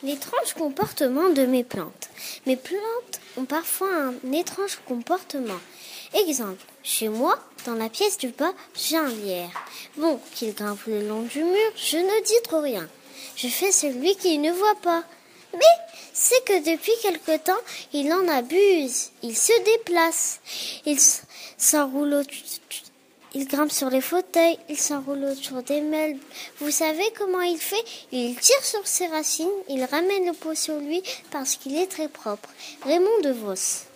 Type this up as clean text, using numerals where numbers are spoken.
L'étrange comportement de mes plantes. Mes plantes ont parfois un étrange comportement. Exemple, chez moi, dans la pièce du bas, j'ai un lierre. Bon, qu'il grimpe le long du mur, je ne dis trop rien. Je fais celui qui ne voit pas. Mais c'est que depuis quelque temps, il en abuse. Il se déplace. Il s'enroule il grimpe sur les fauteuils, il s'enroule autour des meubles. Vous savez comment il fait? Il tire sur ses racines, il ramène le pot sur lui parce qu'il est très propre. Raymond DeVos.